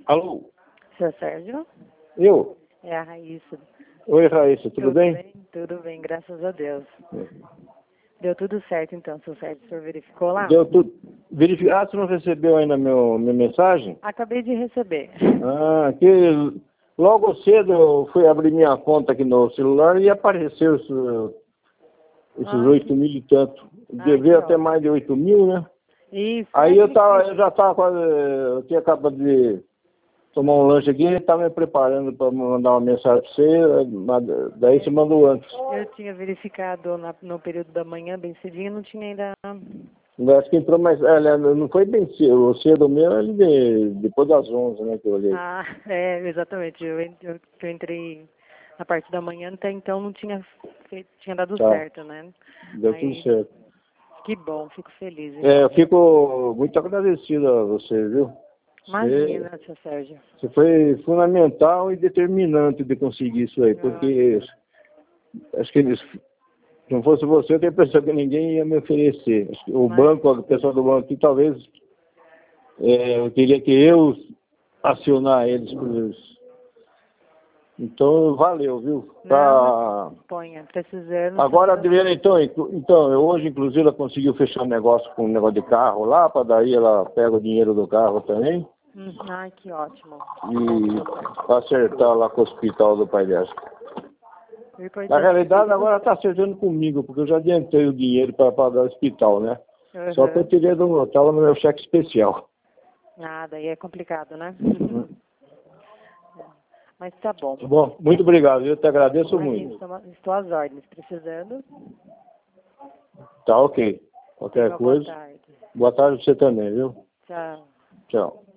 Alô? Seu Sérgio? Eu? É a Raíssa. Oi, Raíssa, tudo bem? Tudo bem, graças a Deus. Deu tudo certo então, seu Sérgio. O senhor verificou lá? Deu tudo. Ah, você não recebeu ainda minha mensagem? Acabei de receber. Ah, que logo cedo eu fui abrir minha conta aqui no celular e apareceu esses 8 mil e tanto. Devia até mais de 8 mil, né? Isso. Aí eu já estava quase, eu tinha acabado de tomar um lanche aqui, estava me preparando para mandar uma mensagem para você, daí você mandou antes. Eu tinha verificado no período da manhã, bem cedinho, não tinha ainda... Acho que entrou mais, não foi bem cedo, o cedo mesmo depois das 11, né, que eu olhei. Ah, exatamente. Eu entrei na parte da manhã, até então não tinha tinha dado certo, né? Deu tudo certo. Que bom, fico feliz. Eu fico muito agradecido a você, viu? Imagina, seu Sérgio. Você foi fundamental e determinante de conseguir isso aí, porque acho que se não fosse você, eu tenho a impressão que ninguém ia me oferecer. Acho que o banco, o pessoal do banco aqui, talvez eu queria que eu acionar eles por isso. Então, valeu, viu? Não, ponha, precisando. Agora, Adriana, então, hoje, inclusive, ela conseguiu fechar um negócio com um negócio de carro lá, para daí ela pega o dinheiro do carro também. Ai, que ótimo. E para acertar lá com o hospital do pai dela. Na realidade, agora ela está acertando comigo, porque eu já adiantei o dinheiro para pagar o hospital, né? Só que eu tirei estava no meu cheque especial. Daí é complicado, né? Mas tá bom. Tá bom, muito obrigado, eu te agradeço muito. Estou às ordens, precisando. Tá ok. Qualquer coisa. Boa tarde. Boa tarde pra você também, viu? Tchau. Tchau.